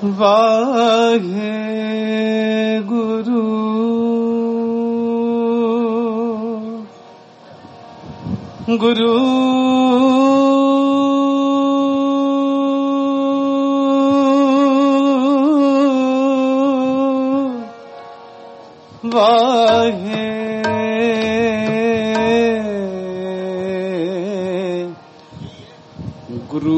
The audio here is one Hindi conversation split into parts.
वाहे गुरु गुरु वाहे गुरु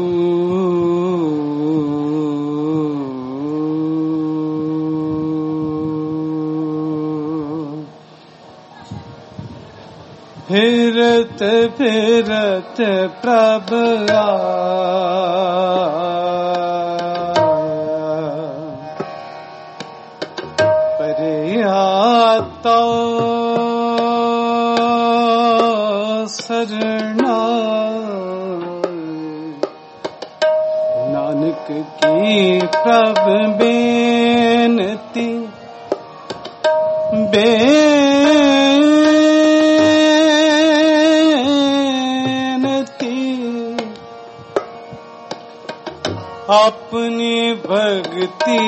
फिरत फिरत प्रभ परियाता सरना नानक की प्रभ बेनती अपनी भक्ति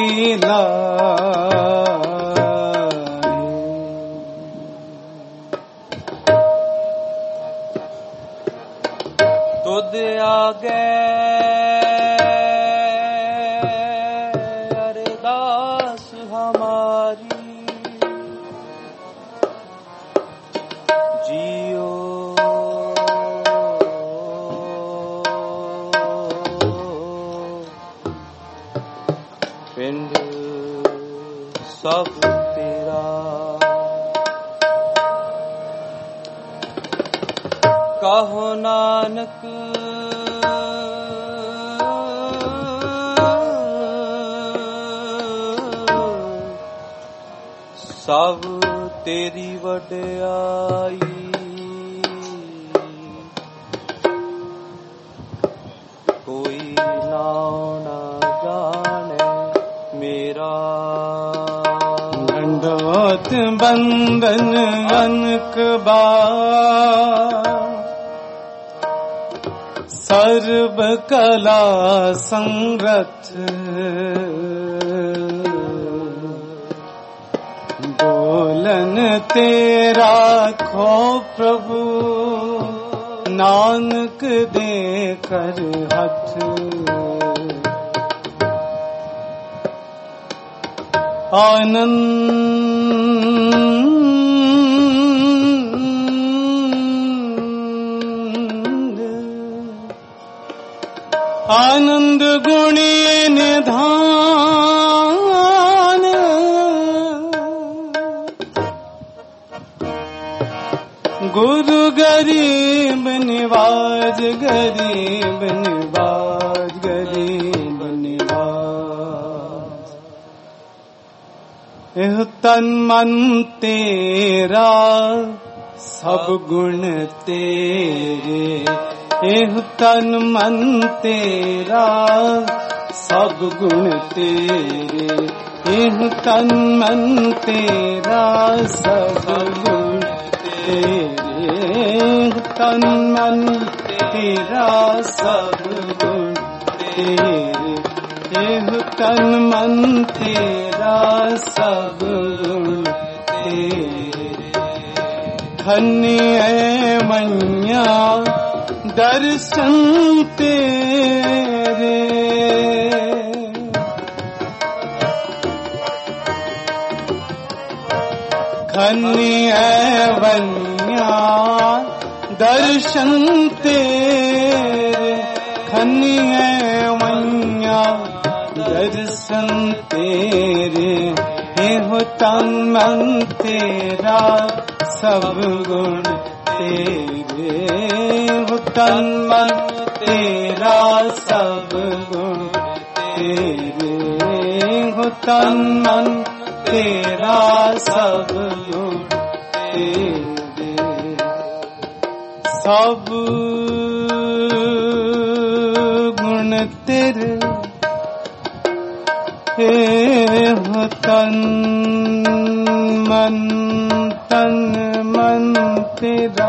लाए तुद आगे अरदास हमारी जियो पिंड सब तेरा कहो नानक सब तेरी वड्याई कोई नाम ना जाने मेरा दंडोत बंदन अनक बार सर्व कला संरथ बोलन तेरा खो प्रभु नानक दे कर हथ आनंद गुणी निधान गुरु गरीब निवाज गरीब निवाज गरीब निवाज एह तन मन तेरा सब गुण तेरे एह तन मन तेरा सब गुण तेरे एह तन मन तेरा सब गुण तेरे एह तन मन तेरा सब गुण तेरे एह तन मन तेरा सब गुण तेरे धन्य है मैया दर्शन तेरे धन्य वन्या दर्शन तेरे धन्य वन्या दर्शन तेरे एहो तन मन तेरा सब गुण तेरे हो तन मन तेरा सब गुण तेरे हो तन मन तेरा सब गुण तेरे सब गुण तेरे हो तन मन तेरा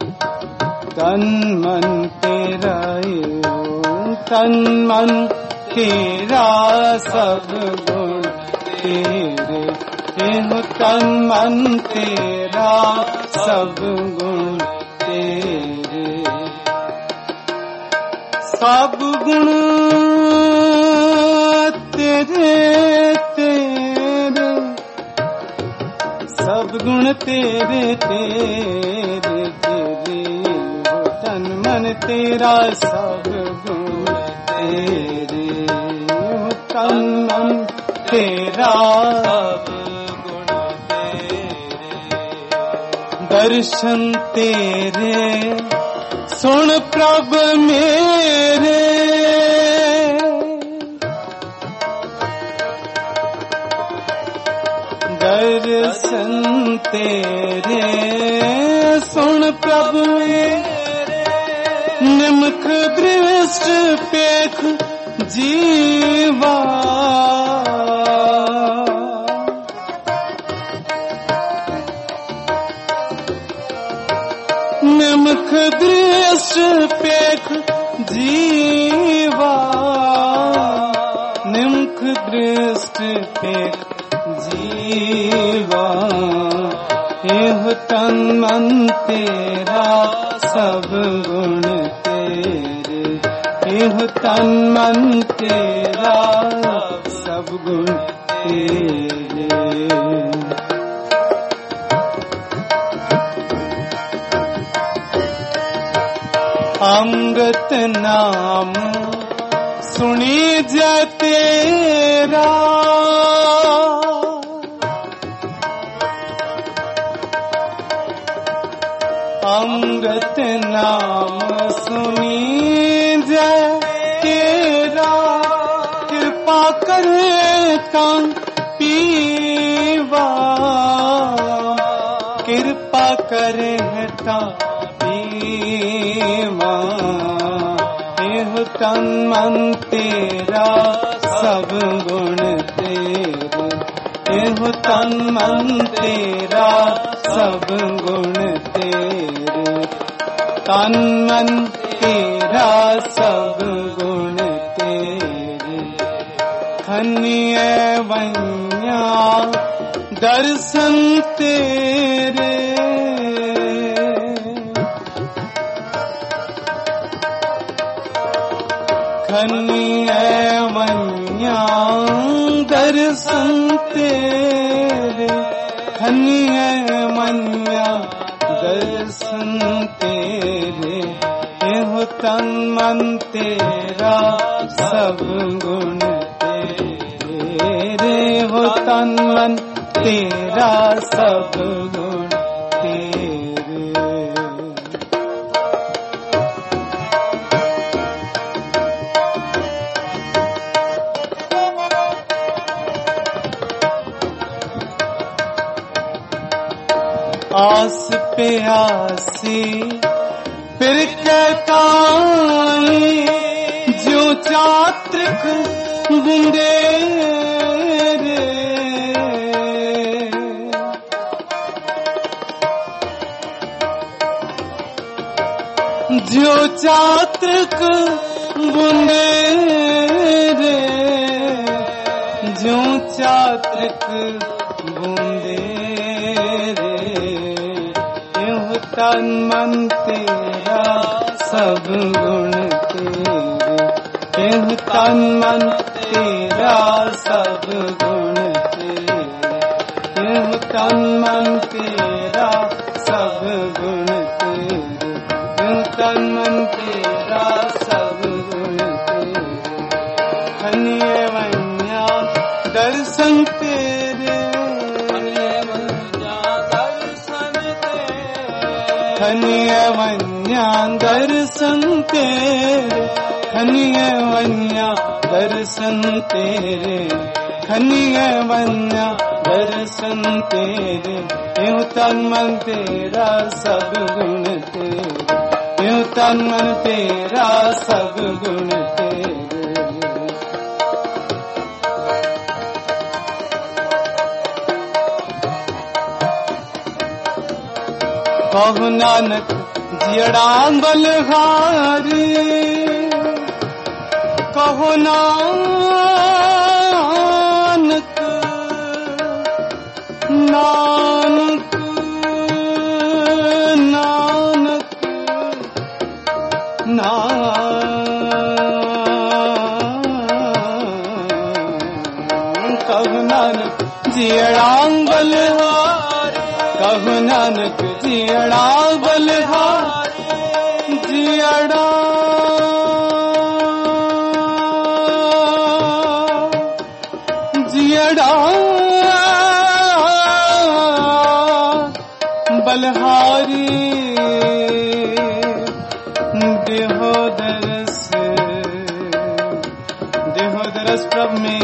तन मन तेरा तन मन तेरा सब गुण तेरे, एह तन मन तेरा सब गुण तेरे। सब गुण तेरे तेरे, सब गुण तेरे तेरे तेरे, हो तन मन तेरा सब गुण तेरे, हो तन मन तेरा सब गुण तेरे। दर्शन तेरे सुन प्रभ मेरे, दर्शन तेरे सुन प्रभु मेरे, निमख दृष्ट पेख जीवा, निमख दृष्ट पेख जीवा, निमख दृष्ट पेख जीवा, एह तन मन तेरा सब गुण तेरे, एह तन मन तेरा सब गुण तेरे। अमृत नाम सुनी जय तेरा, अमृत नाम सुनी जय तेरा, कृपा करे तान पीवा, कृपा करे तान पीवा, एह तन मन तेरा सब गुण तेरे, एह तन मन तेरा सब गुण तेरे, तन मन तेरा सब गुण तेरे। खनिय वैया दर्शन तेरे, खनिय वैया दर्शन तेरे, खनिय वैया दर्शन तेरे, एह तन मन तेरा सब गुण तेरे, हो तन मन तेरा सब गुण तेरे। आस पे आसी फिर कहताई, जो चात्रिक बूंदे रे, जो चात्रिक बूंदे रे, जो चात्रिक बूंदे रे, एह तन मन तेरा सब गुण तेरे, एह तन मन तेरा सब गुण तेरे, एह तन मन तेरा सब गुण तेरे, एह तन मन तेरा सब गुण तेरे। खनिय वैया दर्शन तेरे, खनिय वैया दर्शन तेरे, खनिय वैया दर्शन तेरे, खनिय वैया दर्शन तेरे, एह तन मन तेरा सब गुण तेरे, एह तन मन तेरा सब गुण तेरे। कहु नानक जियड़ा बलहारी, कहो नानक नानक नानक नानक कहो नानक जियड़ा बलिहारी कहो नानक जियड़ा बलिहारी जियड़ा जियड़ा बलिहारी देहो दरस प्रभ में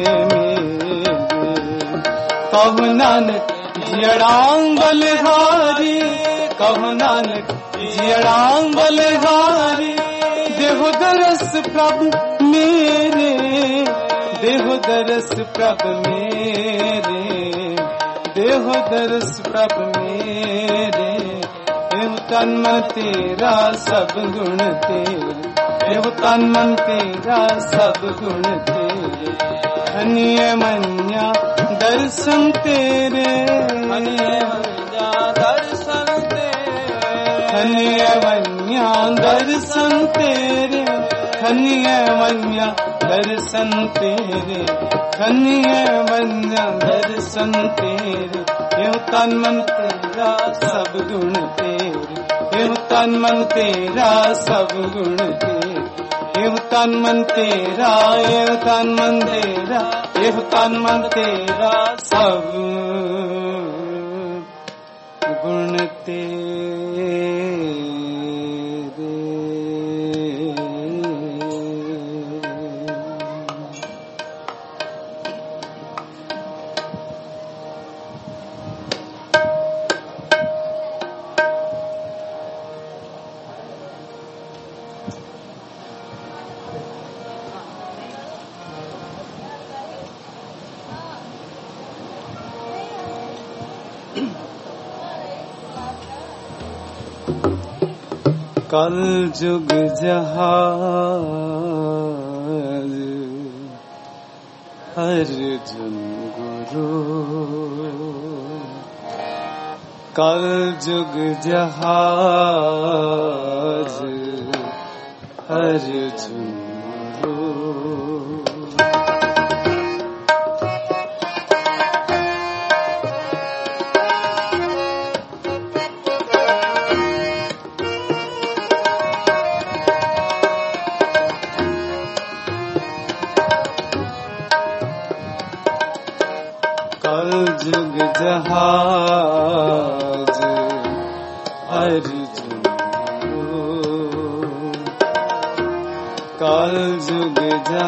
कहो नानक जियड़ांग बलिहारी कहो नानक जियड़ांग बलिहारी देहो दरस प्रभ मेरे देहो दरस प्रभ मेरे देहो दरस प्रभ मेरे देहो तन मन तेरा सब गुण तेरे देहो तन मन तेरा सब गुण तेरे धन्य मन्या दर्शन तेरे धन्य मन्या दर्शन तेरे धन्य मन्या दर्शन तेरे धन्य मन्या दर्शन तेरे धन्य मन्या दर्शन तेरे हे तन मन तेरा सब गुण तेरे हे तन मन तेरा सब गुण तेरे हे तन मन तेरा हे तन मन तेरा हे तन मन तेरा सब गुण तेरे कल जुग जहाज अर्जुन गुरु कल जुग जहाज अर्जुन गुरु जुग जहाज अर्जुन कल जुग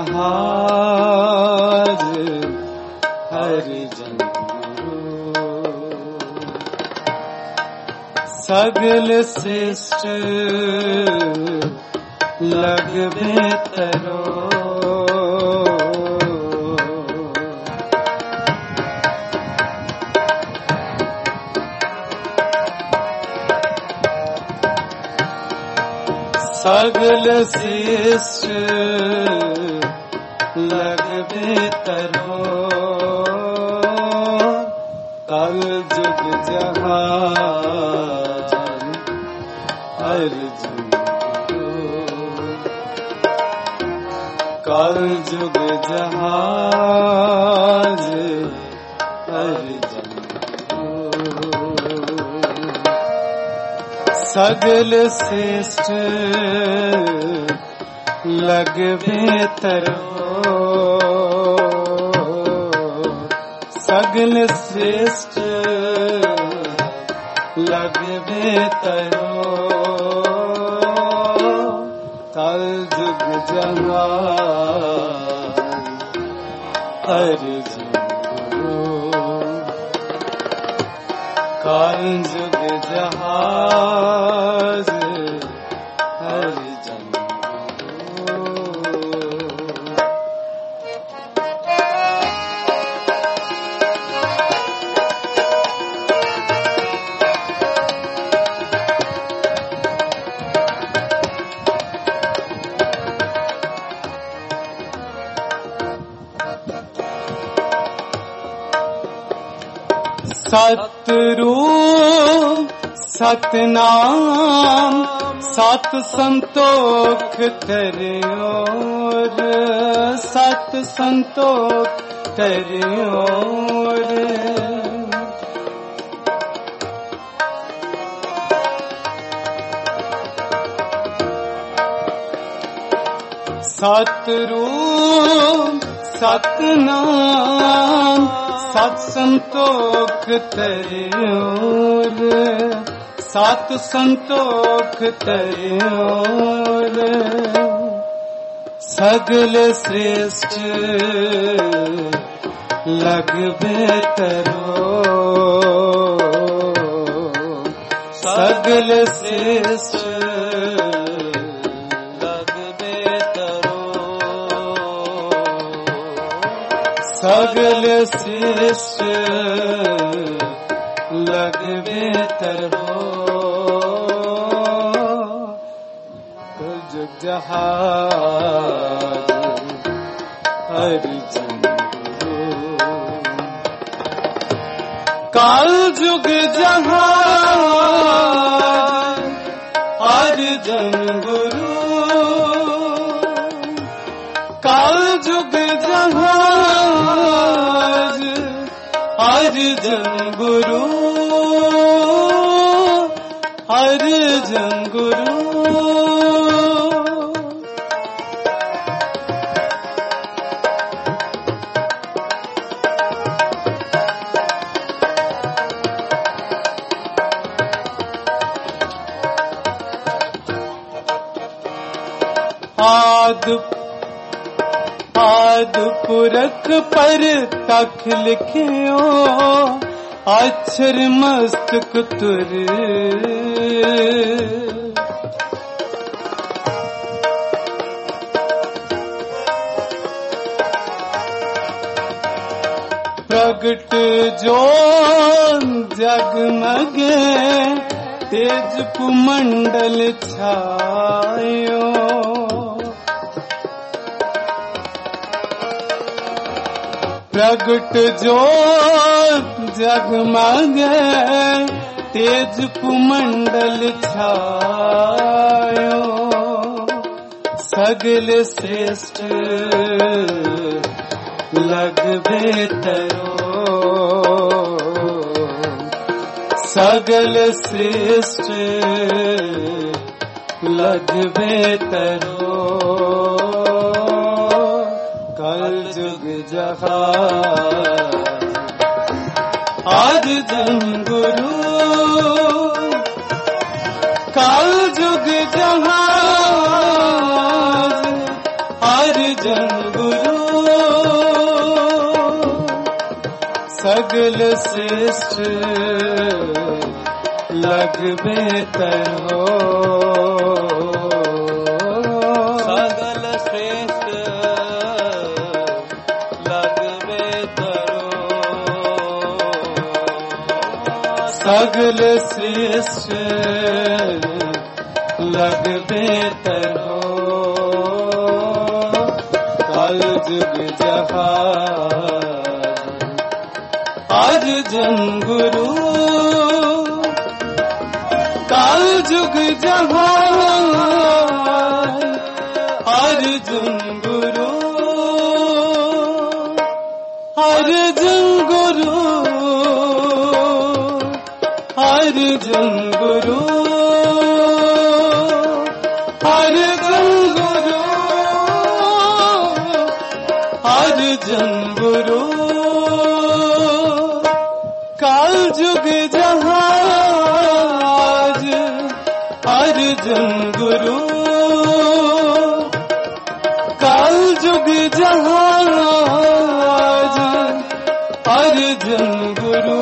जहाज अर्जुन सगल श्रेष्ठ लग बेतरो सगल श्रेष्ठ लग बेतरो कल जुग जहाज अर्जुन कल जुग जहाज अर्जुन सगल श्रेष्ठ लग बेतरो सगल श्रेष्ठ लग बेतरो कल जुग जहाज अर्जुन कल जुग जहाज अर्जुन सतरूप सतनाम सत संतोख तेरियोर, सत संतोख तेरियोर। सतरूप सतनाम सत संतोख तेरियोर, सत संतोख तेरियोर। सगल श्रेष्ठ लगबे तरो, सगल श्रेष्ठ सगल श्रेष्ठ लगबे तरो। जुग जहाज हरि जन काल जुग जहाज हरि जन गुरु, काल जुग जहाज हरि जन गुरु, हरि जन गुरु। आद पुरख पर तख लिखियो, अक्षर मस्तक तुर। प्रगट जो जगमगे तेज कुमंडल छायो, प्रगट जो जगमगे तेज कुमंडल छायो। सगल श्रेष्ठ लगबे तरो, सगल श्रेष्ठ लगबे तरो। कल जुग जहाज हरि जन गुरु, कल जुग जहाज हरि जन गुरु। सगल श्रेष्ठ लगबे तरो, सगल श्रेष्ठ लगबे तरो। सगल श्रेष्ठ लगबे तरो। कल जुग जहाज हरि जन गुरु, काल जुग जहाज हरि जन गुरु, हरि जन गुरु, हरि जन गुरु, हरि जन गुरु, हरि जन गुरु। काल जुग जहाज हरि जन गुरु, काल जुग जहाज हरि जन गुरु।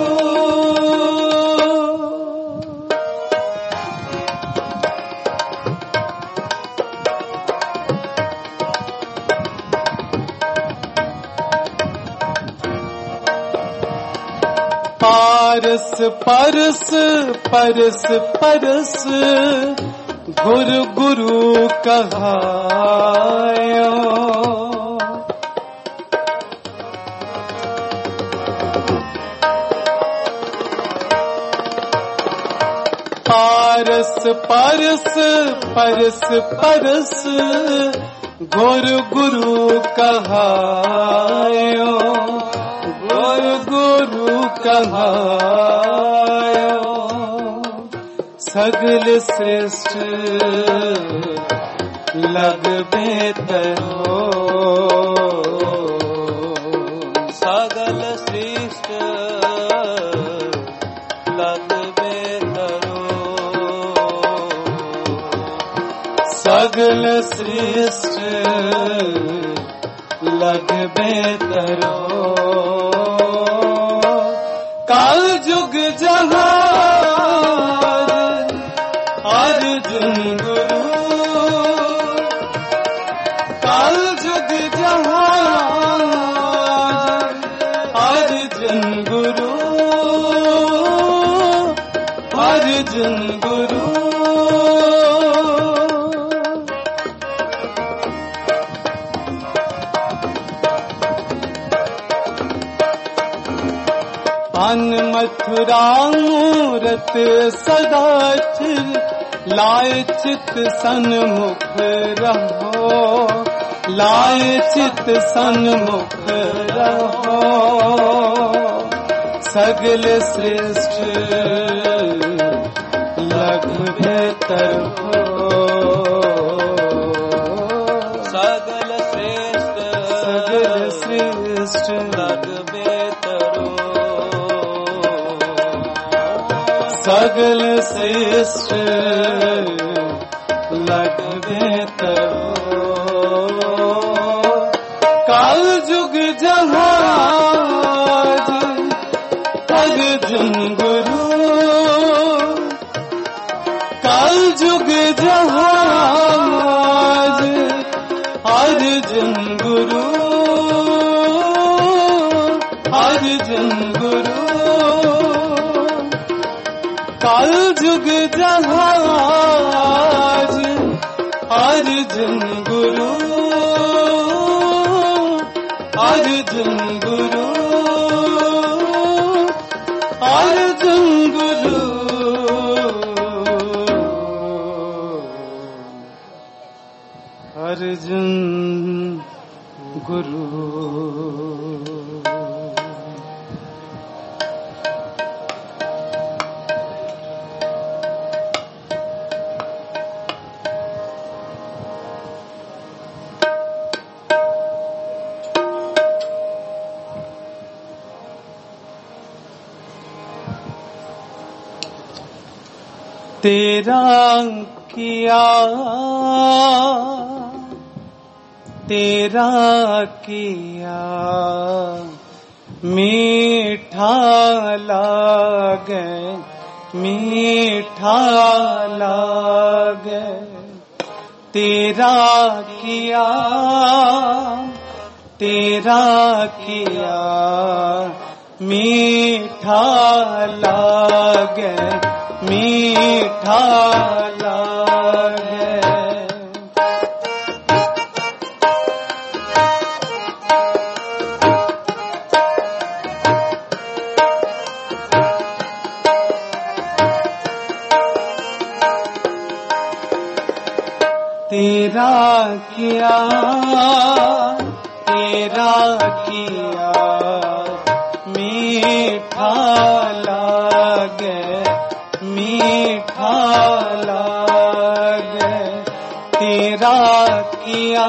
पारस परस परस परस गुरु गुरु कहायो, परस परस परस गुरु गुरु कहायो, गुरु गुरु कहायो। सगल श्रेष्ठ लग बेतरो, सगल श्रेष्ठ लग बेतरो, सगल श्रेष्ठ लग बेतरो। काल जुग जहाज अर्जुन गुरु, काल जुग जहाज अर्जुन गुरु, अर्जुन गुरु। अन मथुरा मूरत सदा चिर, लाए चित सन्मुख रहो, लाए चित सन्मुख रहो। सगल श्रेष्ठ लग बेतर हो, सगल श्रेष्ठ सगल श्रेष्ठ लग बेतरो, सगल श्रेष्ठ लग बेतरो। काल जुग जहाज अर्जुन गुरु, काल जुग जहाज अर्जुन गुरु, अर्जुन गुरु। काल जुग जहाज अर्जुन गुरु, अर्जुन गुरु, अर्जुन गुरु। अर्जुन गुरु। तेरा किया, तेरा किया मीठा लागे, मीठा लागे। तेरा किया, तेरा किया मीठा लागे, मीठा लागे। तेरा किया, तेरा किया मीठा लागे, मीठा लागे। तेरा किया,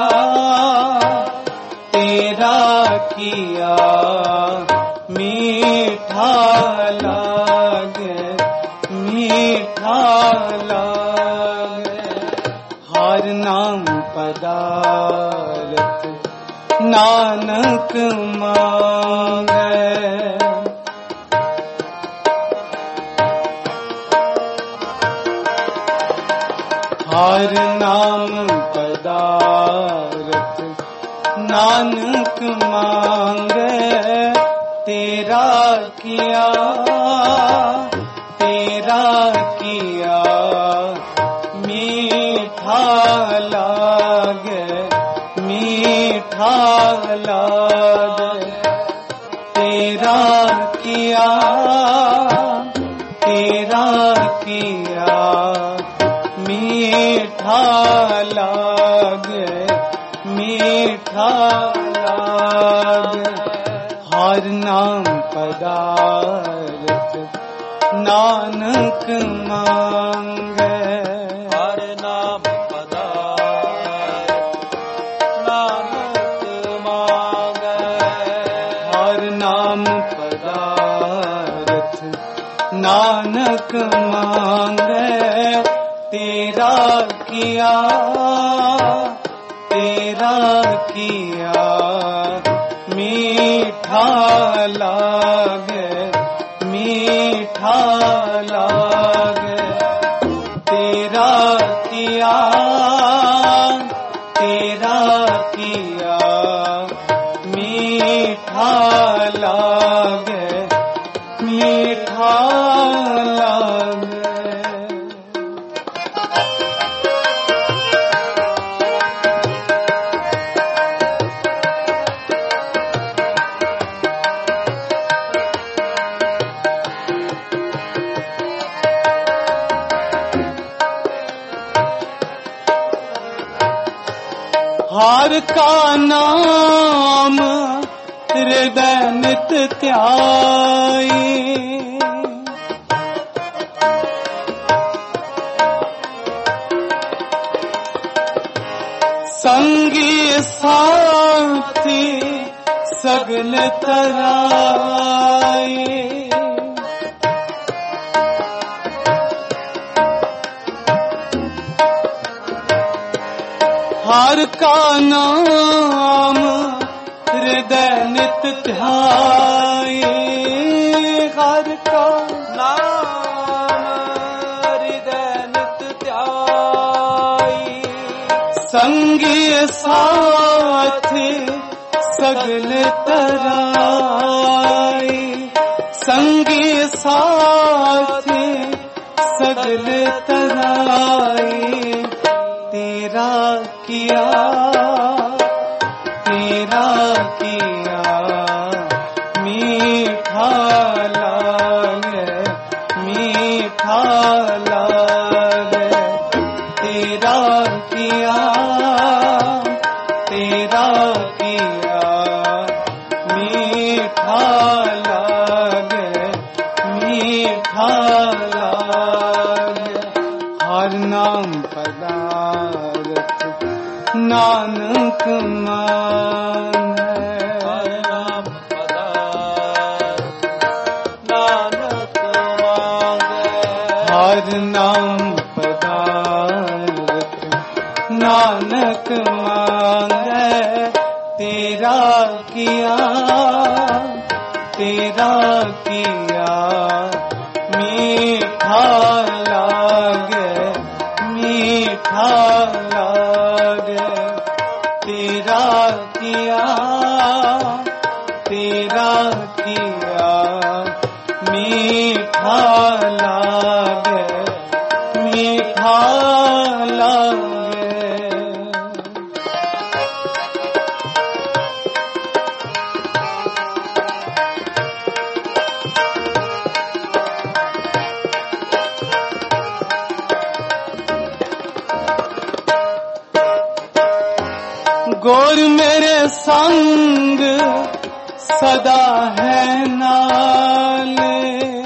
तेरा किया मीठा लागे, मीठा लागे। हर नाम पदारथ नानक मांगे, हर नाम पदारथ नानक मांगे। तेरा किया, तेरा किया मीठा लागे, मीठा लागे। तेरा किया, तेरा किया मीठा लागे। हर नाम पदार्थ नानक मांगे। हर नाम पदार्थ नानक मांगे। हर नाम पदार्थ नानक मांगे। तेरा किया मीठा लागे, मीठा लागे। तेरा किया मीठा लागे, मीठा लागे। हर का नाम हृदय नित ध्याई। संगी साथी सगल तराई। हर का नाम हृदय नित ध्याई। हर का नाम हृदय नित ध्याई। संगी साथी सगल तराई। संगी साथी सगल तराई। तेरा किया मीठा लागे, मीठा लागे। तेरा किया मीठा लागे, मीठा लागे। हर नाम पदार्थ नानक मांगे। हर नाम पदार्थ नानक मांगे। हर नाम पदार्थ नानक मांगे। तेरा किया मीठा लागे, मीठा लागे। तेरा किया मीठा लागे, मीठा लागे। गोर मेरे संग सदा है नाले।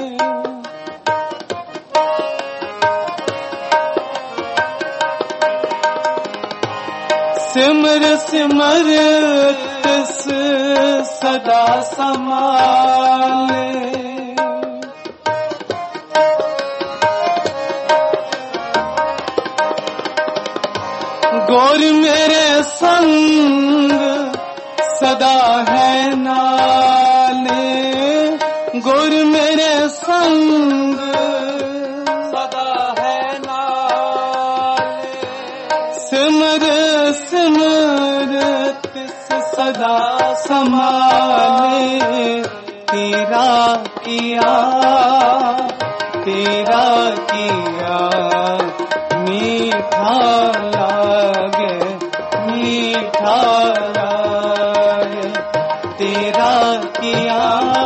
सिमर सिमर तिस सदा समाले। गोर मेरे संग सदा है नाले। गोर मेरे संग सदा है नाले। सिमर सिमर तिस सदा समाले। तेरा किया मीठा लागे, मीठा लागे। तेरा किया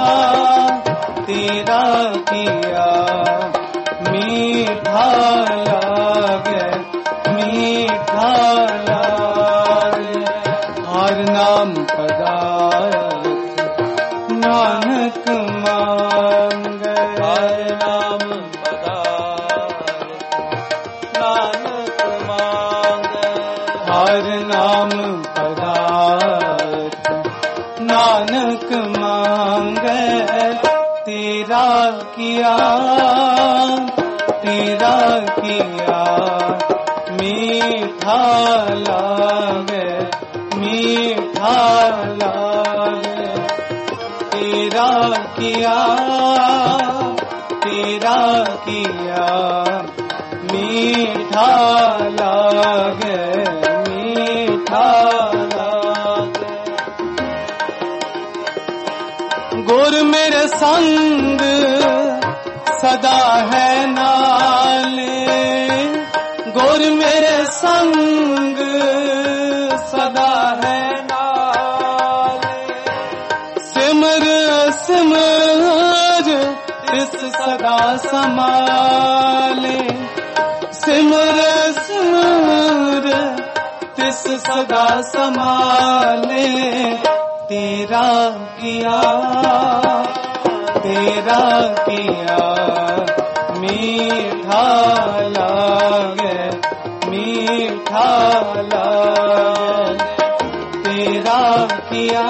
मीठा लागे, मीठा लागे। हर नाम पदार्थ नानक मांगे। हर नाम पदार्थ नानक मांगे। हर नाम पदार्थ नानक मांगे। तेरा किया मीठा लागे, मीठा लागे। तेरा किया मीठा लागे, मीठा लागे। गुर मेरे संग सदा है नाले, गुर मेरे संग सदा है नाले। सिमर सिमर इस सदा समाले, सिमर सिमर तिस सदा समाले। तेरा किया मीठा लागे, मीठा लागे। तेरा किया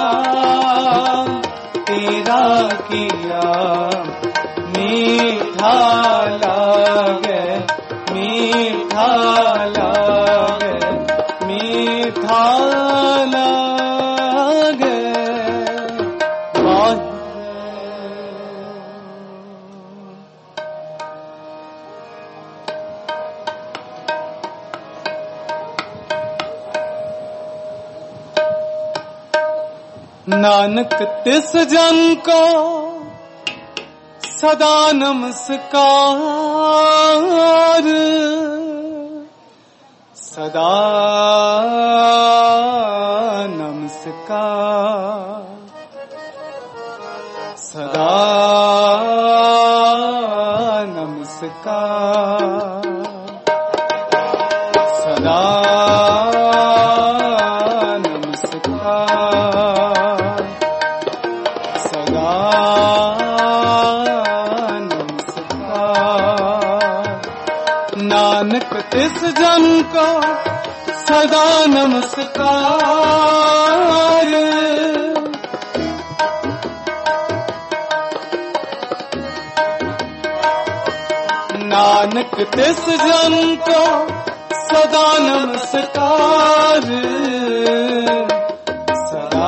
मीठा लागे, मीठा लागे, मीठा लागे। नानक तिस जन को सदा नमस्कार, सदा नमस्कार, सदा नमस्कार, सदा नानक तिस जन को सदा नमस्कार। नानक तिस जन को सदा नमस्कार, सदा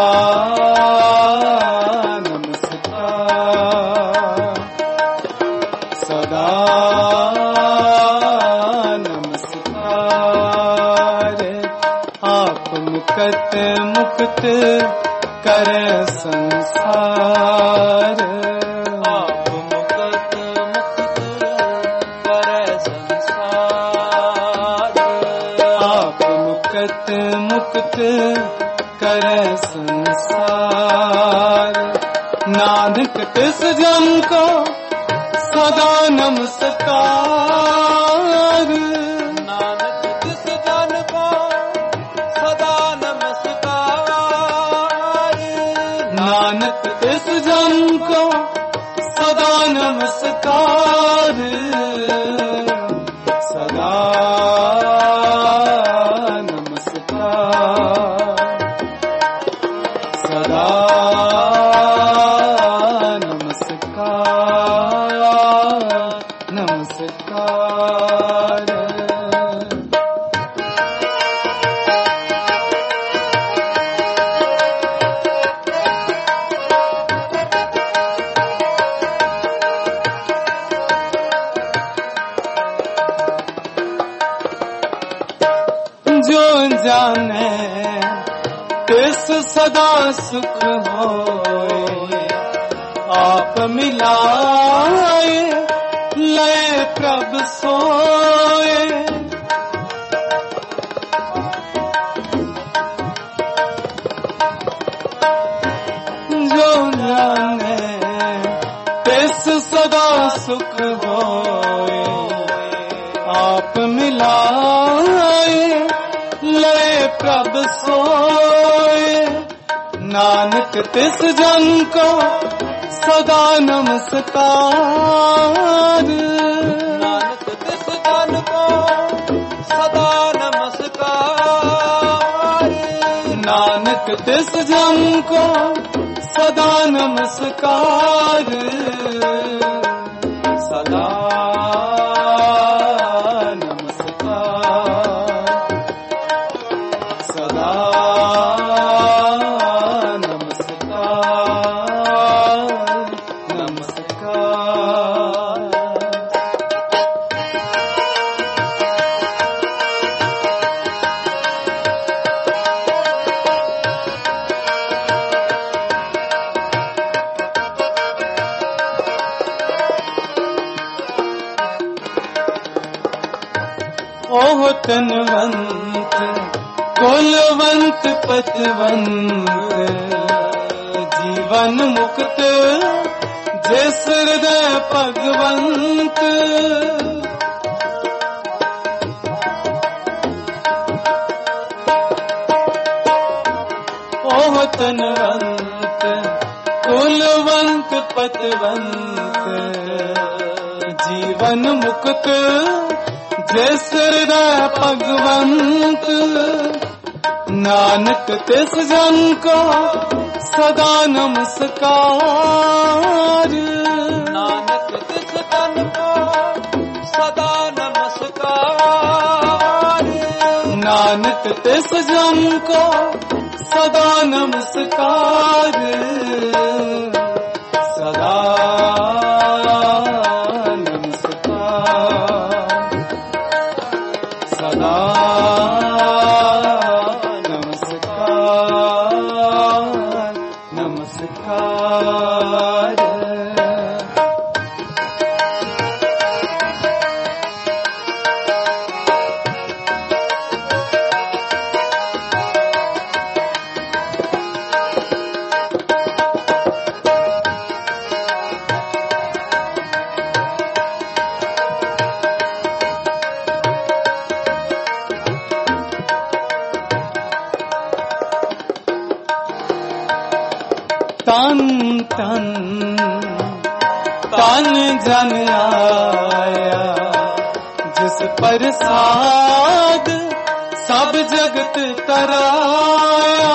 नमस्कार, सदा मुक्त करे संसार। आप मुक्त करे संसार। आप मुक्त करे संसार। नानक तिस जन को सदा नमस्कार। नानक तिस जन को सदा नमस्कार। नानक तिस जन को सदा नमस्कार, सदा नमस्कार, सदा नमस्कार, नमस्कार। जो जाने तिस सदा सुख होए, आप मिलाए लय प्रभ सोए। जो जाने तिस सदा सुख होए, आप मिलाए लय प्रभ सोए, नानक तिस जन को सदा नमस्कार। नानक तिस जन को सदा नमस्कार। नानक तिस जन को सदा नमस्कार। सदा नमस्कार, सदा नमस्कार, नमस्कार। ओह तनवंत कुलवंत पतवंत, जीवन मुक्त जिस हृदय भगवंत। ओह तनवंत कुलवंत पतवंत, जीवन मुक्त जिस हृदय भगवंत। नानक तिस जन को सदा नमस्कार। नानक तिस जन को सदा नमस्कार। नानक तिस जन को सदा नमस्कार। सदा सदा नमस्कार, नमस्कार। तन तन तन जन आया, जिस प्रसाद सब जगत तराया।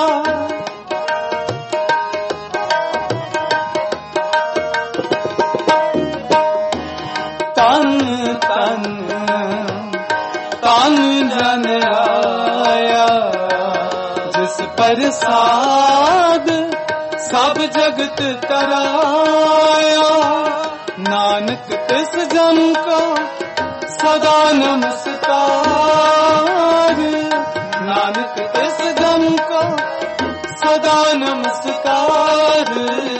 तन तन तन जन आया, जिस प्रसाद सब जगत तराया। नानक तिस जन को सदा नमस्कार। नानक तिस जन को सदा नमस्कार।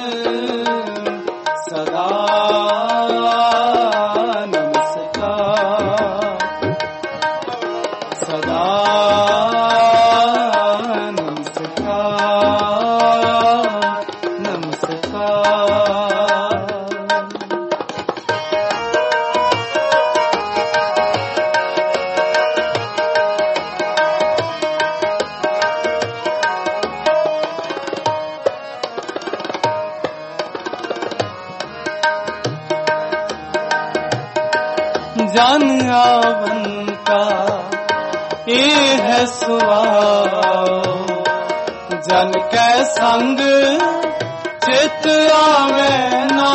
सदा नमस्कार, सदा जन आवन का ये है सुभाव, जन कै संग चित आवे ना।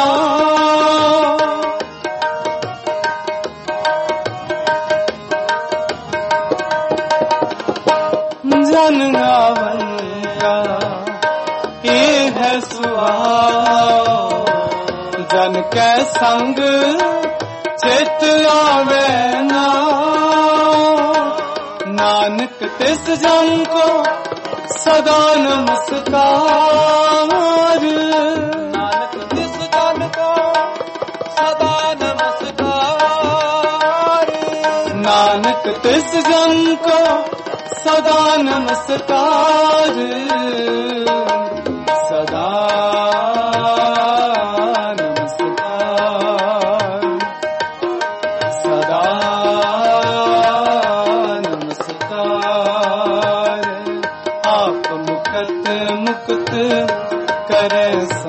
जन आवन का ये है सुभाव, जन कै संग चित आवे ना। नानक तिस जन को सदा नमस्कार। नानक तिस जन को सदा नमस्कार। नानक तिस जन को सदा नमस्कार। सदा सदा नमस्कार। मुक्त मुक्त करे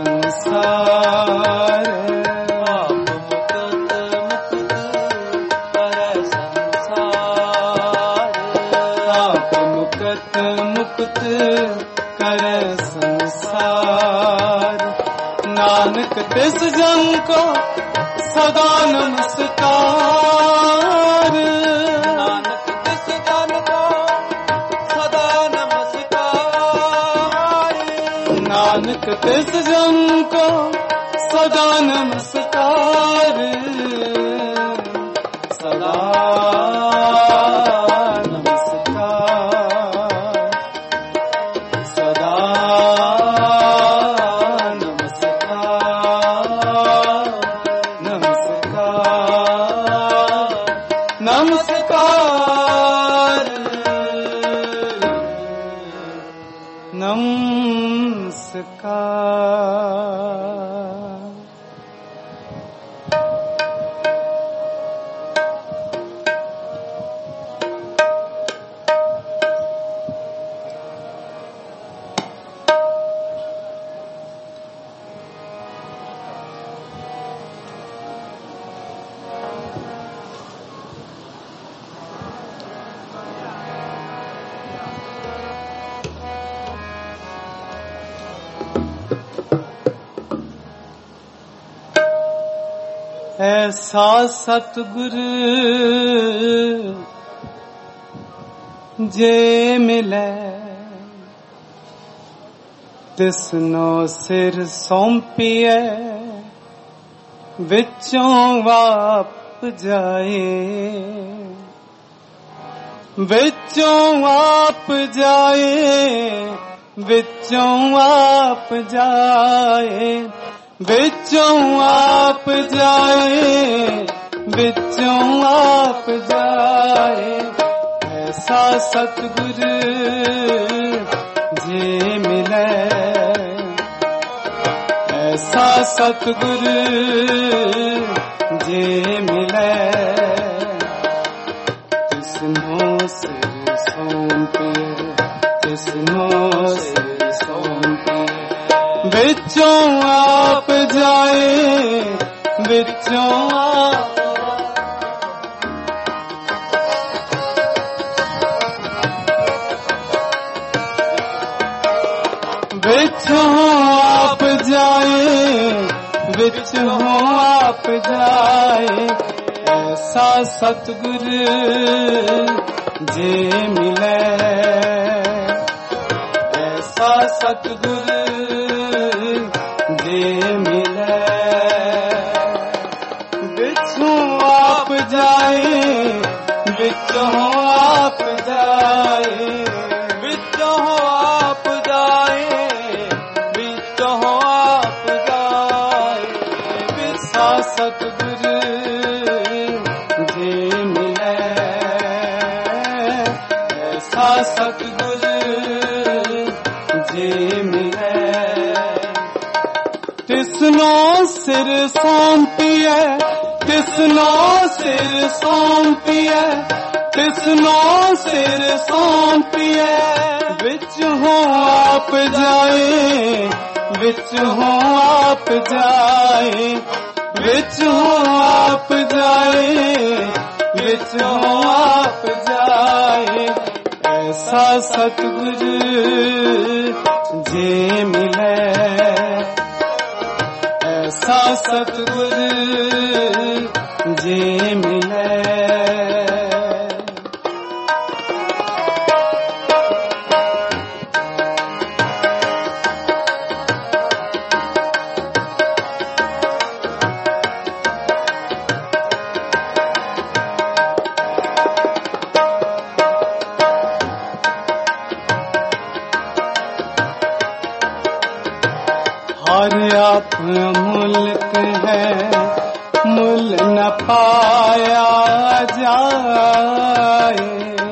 संसार। आप मुक्त मुक्त करे संसार। आप मुक्त मुक्त करे संसार। नानक तिस जन को सदा नमस्कार। नानक तिस जन को सदा नमस्कार। नानक तिस जन को सदा नमस्कार। सदा नमस्कार। सदा नमस्कार। नमस्कार नमस्कार नमस्कार। ऐसा सतगुर जे मिले तिसनो सिर सौंपिए विचों वाप जाए। विचों वाप जाए। विचों वाप जाए। विचों आप जाए। विचों आप जाए। ऐसा सतगुर जे मिले। ऐसा सतगुर जे मिले तिसनो सिर सौंपिए। तिसनो सिर सौंपिए। विचों आप जाए। विचों आप विचों आप जाए। विचों आप जाए। ऐसा सतगुर जे मिले। ऐसा सतगुर जे मिले विचों आप जाए। विचों आप जाए। विचों आप जाए। विचों आप जाए। ऐसा सतगुर जे मिले। ऐसा सतगुर जे मिले तिसनो सिर सौंपिए। तिसनो सिर सौंपिए। तिसनो सिर सौंपिए। विचों आप जाए। विचों आप जाए। विचों आप जाए। विचों आप जाए। ऐसा सतगुर जे मिले। ऐसा सतगुर जे मिले। हर आप मुल्क है मुल न पाया जाए।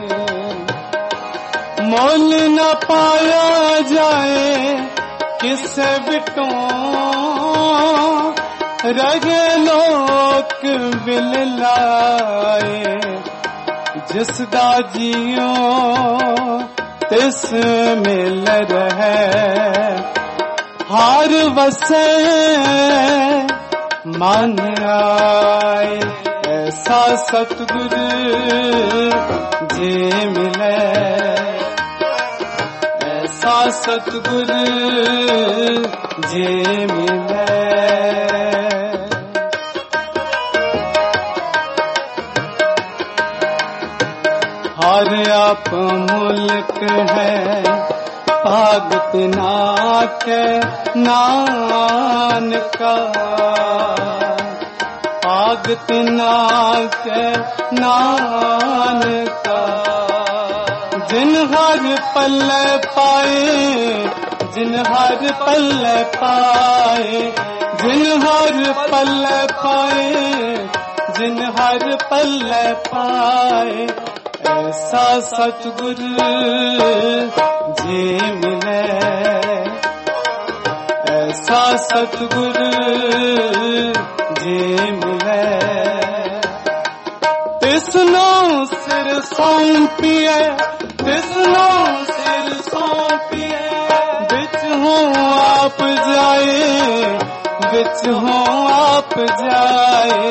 मुल न पाया जाए किसे बिटों रगे लोक बिल लाए। जिसदा जियो तिस मिल रहे हार वसे मन आए ऐसा सतगुरु जे मिले ऐसा सतगुरु जे मिले हर आप मुल्क है भागत नाके नानका भागत नाके नानका जिन हर पल्ले पाए जिन हर पल्ले पाए जिन हर पल्ले पाए जिन हर पल्ले पाए ऐसा सतगुरु जे मिले ऐसा सतगुरु जे मिले तिसनो सिर सौंपिए तिसनो सिर सौंपिए बिच हो आप जाए बिच हो आप जाए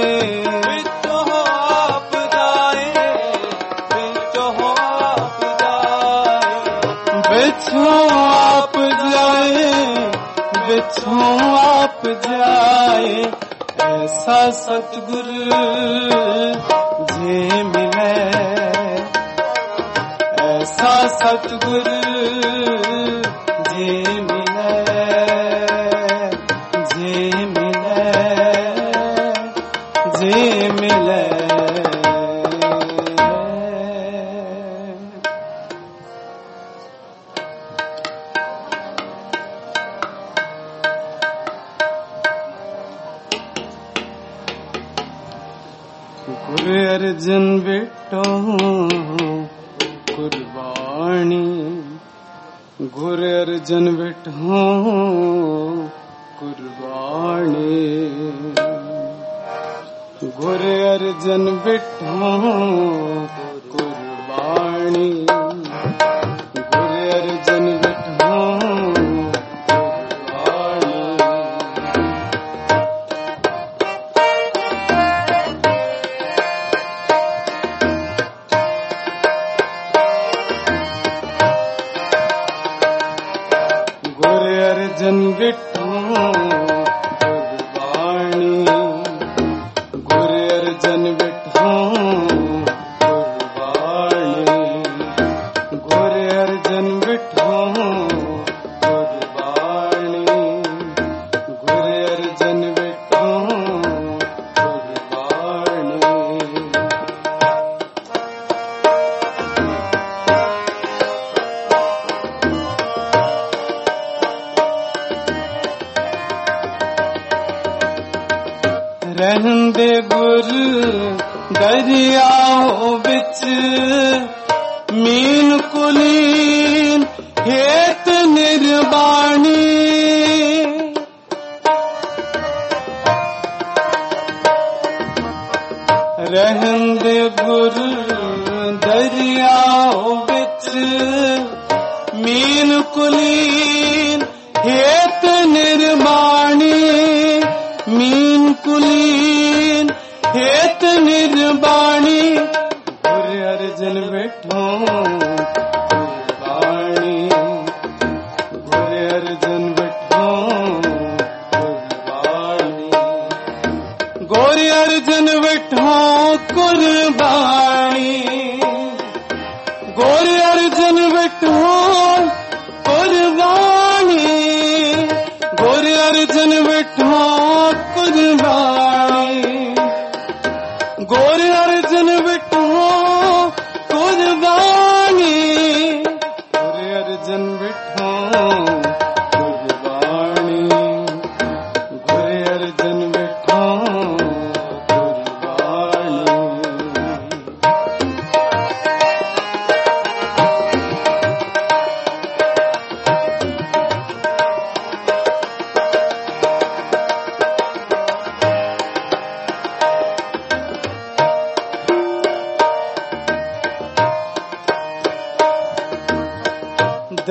बिछो आप जाए बिछो आप जाए ऐसा सतगुरु जे मिले ऐसा सतगुरु जे मिले जे मिले जे मिले गुरु अर्जन बेटो कुर्बानी गुरु अर्जन बेटो कुर्बानी गुरु अर्जन बेटो कुर्बानी गुरु अर्जन बेटो अर्जन बिट्ठो कुर्बानी गुरु अर्जन बिट्ठो कुर्बानी गुरु अर्जन बिट्ठो कुर्बानी गुरु अर्जन बिट्ठो कुर्बानी रहंदे गुरु दरियाओ बिच मीन कुलीन हेत निर्वाणी रहंदे गुरु दरियाओ बिच मीन कुलीन हेत निर्वाणी मीन कुलीन हेत निर्वाणी गुरु अर्जन बैठो कुर्बानी गुरु अर्जन बैठो कुर्बानी गुरु अर्जन बैठो कुर्बानी गुरु अर्जन बैठो कुर्बानी गुरु अर्जन बैठो कुर्बानी गुरु अर्जन बैठो कुर्बानी गुरु अर्जन बैठो कुर्बानी गुरु अर्जन बैठो कुर्बानी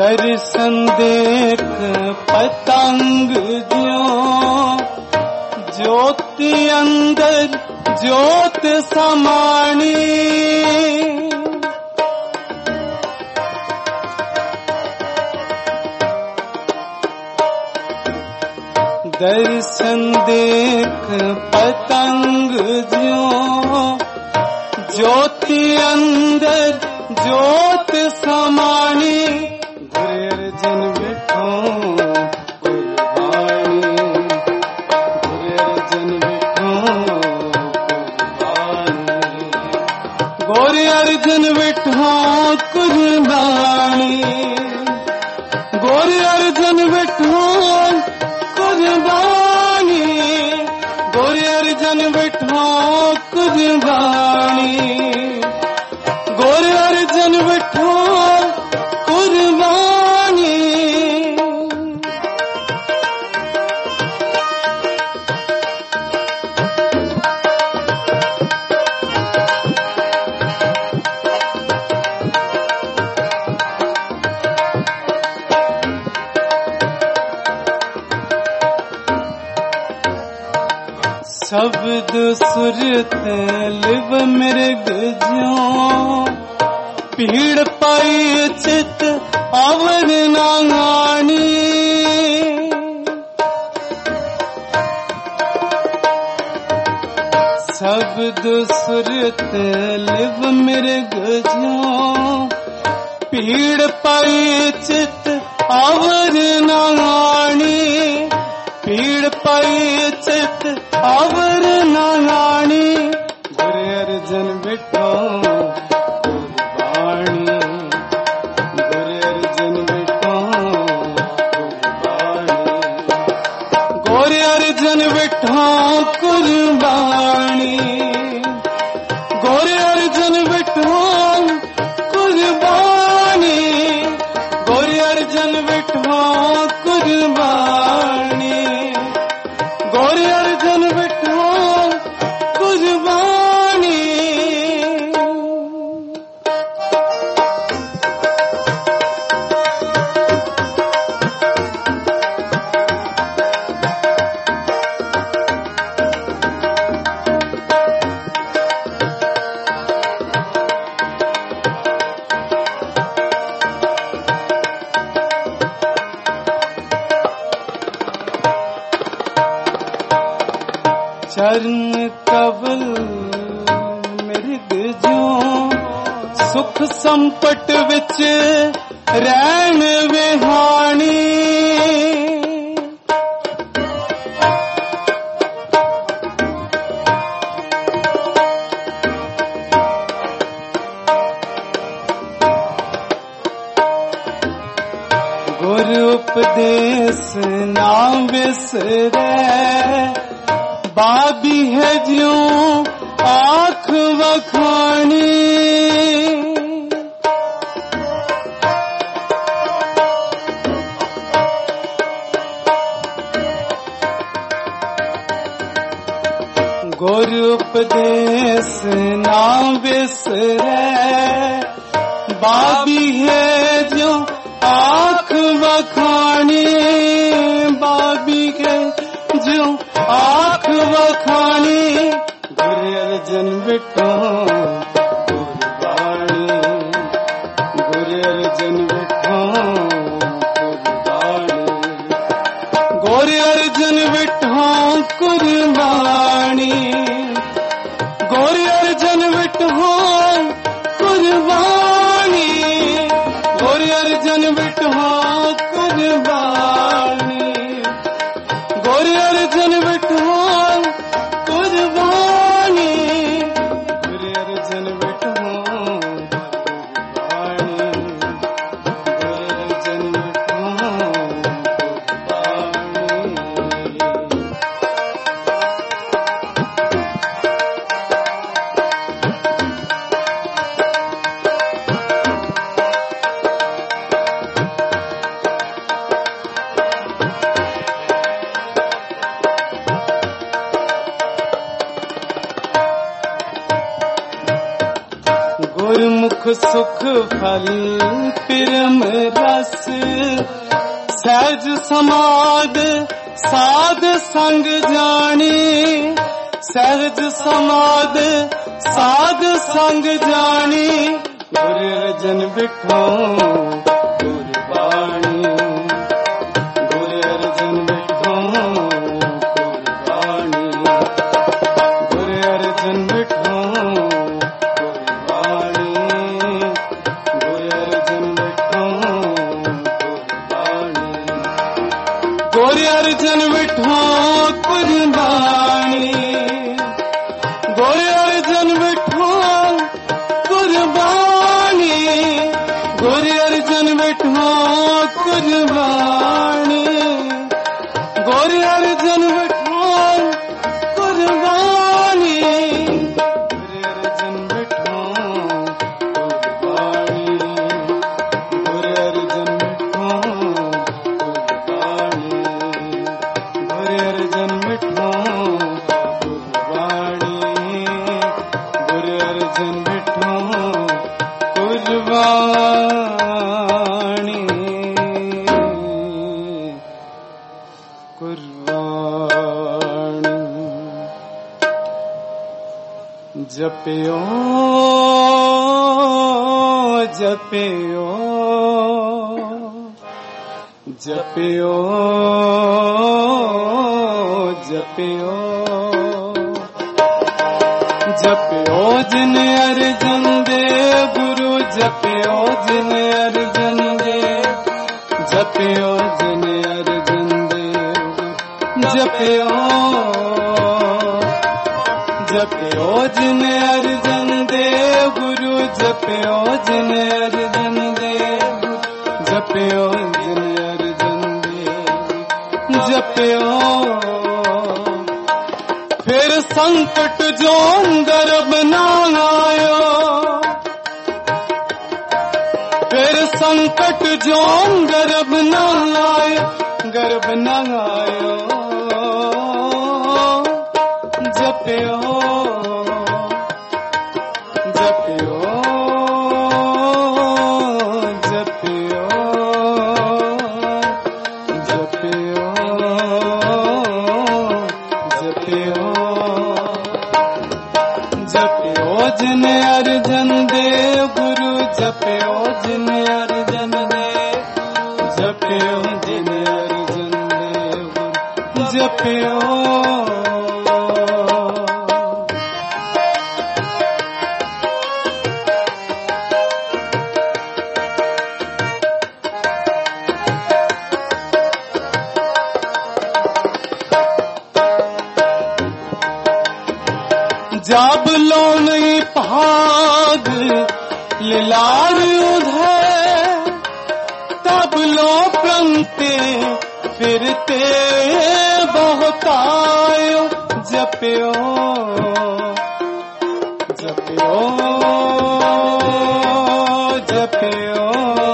दर्शन देख पतंग ज्यों ज्योति अंदर ज्योत समानी। दर्शन देख पतंग ज्यों ज्योति अंदर ज्योत समानी। गुरे अर्जन बिठो कुर्बानी, गुरे अर्जन बिठो कुर्बानी, गोरे अर्जन बिठो कुर्बानी, गोरे अर्जन बिठो कुर्बानी, गोरे अर्जन बिठो कुर्बानी, गोरे अर्जन बिठो कुर्बानी। शब्द सुरत लिव मृग ज्यों पीड़ पाई चित अवर नांगानी। शब्द सुरत लिव मृग ज्यों पीड़ पाई चित अवर नांगानी, पीड़ पाई चित अवर नांगानी। गुरे अर्जन बिठो कुर्बानी, गुरे अर्जन बिठो कुर्बानी, गोरे अर्जन बिठो कुर्बानी, गोरे अर्जन बिठो कुर्बानी, गोरे अर्जन बिठो कुर्बानी, गोरे अर्जन बिठो कुर्बानी। चरण कवल मृग ज्यों सुख संपट विच रैन विहानी। गुर उपदेश ना बिसरै बाबी है ज्यों आँख वखानी। गुर उपदेश ना बिसरै बाबी है ज्यों आँख वखानी, बाबी है ज्यों आँख वखानी। गुरे अर्जन बिठो कुर्बानी, गुरे अर्जन बिठो कुर्बानी, गोरे अर्जन बिठो कुर्बानी, गोरे अर्जन बिठो कुर्बानी, गोरे अर्जन बिठो कुर्बानी, गोरे अर्जन बिठो कुर्बानी, गोरे अर्जन बिठो कुर्बानी, गोरे अर्जन बिठो कुर्बानी। गुरमुख सुख फल पिरम रस सहज समाद साध संग जानी सहज समाद साध संग जानी गुर अर्जन बिठो गुरबाणी गुर अर्जन बिठो गुरबाणी गुर अर्जन बिठो गुरबाणी गुर अर्जन बिठो गुरबाणी गुर अर्जन बिठो गुरबाणी गुर अर्जन बिठो गुरबाणी गुर अर्जन बिठो गुरबाणी गुर अर्जन बिठो गुरबाणी गुर अर्जन बिठो गुरबाणी गुर अर्जन बिठो गुरबाणी गुर अर्जन बिठो गुरबाणी गुर अर्जन बिठो गुरबाणी गुरबाणी जपियो जपियो जपियो जपियो जपियो जिन अर्जन देव गुरु जपियो जिन अर्जन देव जपियो जिन अर्जन देव जपियो जपियो जिन अर्जन देव गुरु जपियो जिन अर्जन देव जपियो जिन अर्जन देव जपियो फिर संकट जो गर्भ न आयो फिर संकट जो गर्भ न आयो गर्भ न आयो जपियो जपियो जपियो जपियो जपियो जपियो जिन अर्जन देव गुरु जपियो जिन अर्जन देव जपियो जिन अर्जन देव गुरु जपियो जब लो नहीं भाग लिलार उधर तब लो प्रणते फिरते बहुतायो जपियो जपियो जपियो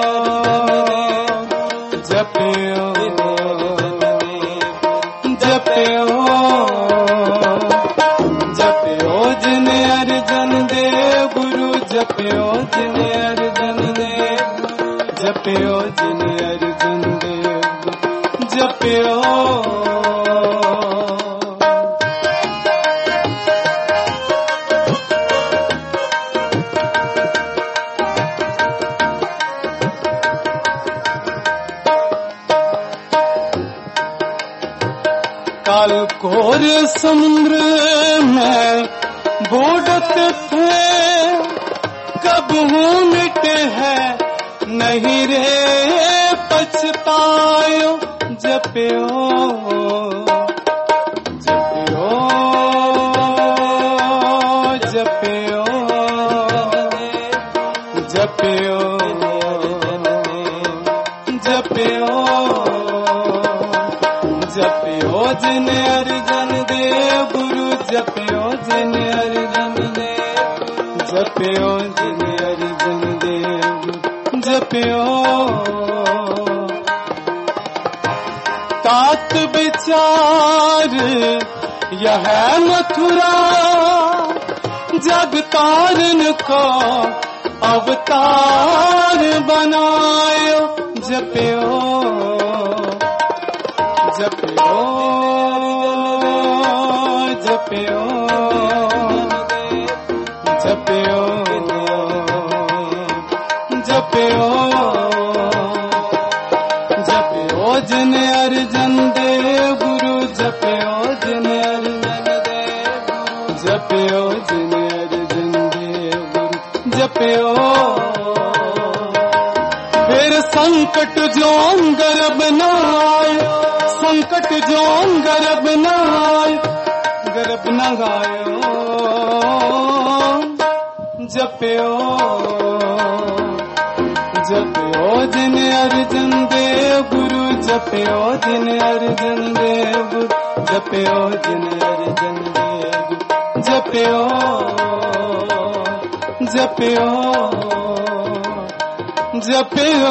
जपियो जपियो जपियो जिन अर्जन देव गुरु जपियो जिन अर्जन देव जपियो जिन अर्जन देव जपियो काल घोर समुद्र में बूढ़ते थे कब हूँ मिटे है नहीं रे पछतायो जपियो जपियो जपियो जपियो जपियो जपियो जिन अर्जन देव गुरु जपियो जिन अर्जन देव जपियो जिन अर्जन देव जपियो तात विचार यह मथुरा जग तारन को अवतार बनायो जपियो जपियो जपियो जपियो जपियो जपियो जिन अर्जन देव गुरु जपियो जिन अर्जन देव जपियो जिन अर्जन देव गुरु जपियो फिर संकट जो गर्भ न आयो संकट जो गर्भ न आयो गर्भ न गायो जपियो जपियो जिन अर्जन देव गुरु जपियो जिन अर्जन देव गुरु जपियो जिन अर्जन देव गुरु जपियो जपियो जपियो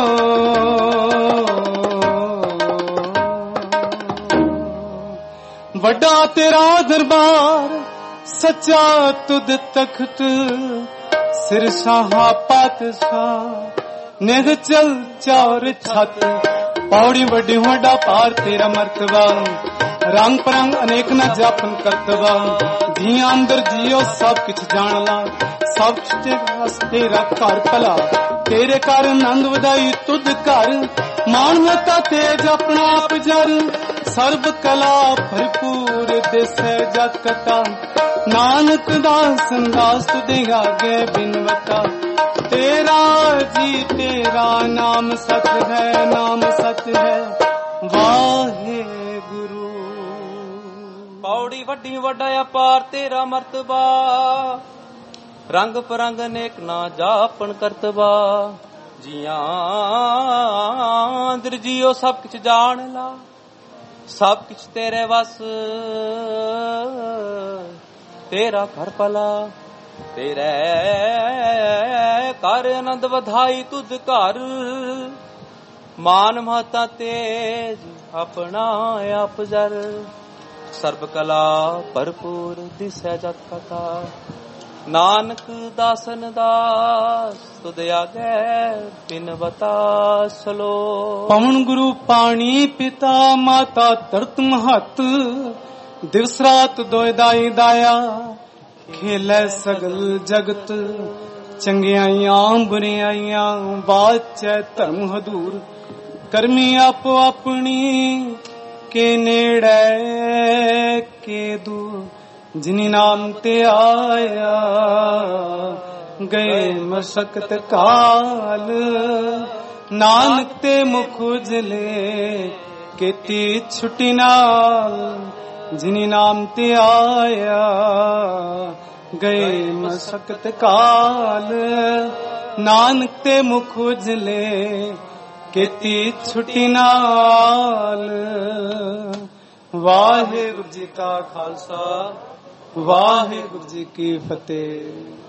वड्डा तेरा दरबार सच्चा तुद तख्त सिर शाहा पातशाह निध चल चार छत पौड़ी वड्डी वड्डा पार तेरा मर्तबा रंग परंग अनेक न जापन करतबा जिया अंदर जियो सब किछ जान ला सब किछ तेरा घर भला तेरे घर आनंद वधाई तुद घर मान मता तेज अपना आप जर सर्व कला भरपूर दिसै जत कथा नानक दास दास तुदे आगे बिनवता तेरा जी तेरा नाम सत है नाम सत है वाहे गुरु पौड़ी वड्डी वड्डा अपार तेरा मर्तबा रंग परंग अनेक ना जापन करतबा जिया अंदर जियो सब किछ जान ला सब किछ तेरे वस तेरा घर भला तेरे कर आनंद वधाई तुद घर मान महता तेज अपना आप जर सर्व कला भरपूर दिसै जत कथा नानक दासन दास तुद आगे बिनवता सलो पवन गुरु पानी पिता माता तरत महत दिवस रात दोय दाई दाया खेलै सगल जगत चंगियाइयां बुरियाइयां बाचै धर्म हदूर करमी आपो अपनी के नेड़े के दूर जिनी नाम ते आया गए मशक्कत काल नानक ते मुख उजले केती छुट्टी नाल जिनी नाम ते आया गए मशक्कत काल नानक ते मुख उजले केती छुट्टी नाल वाहिगुरु जी का खालसा वाहिगुरु जी की फतेह।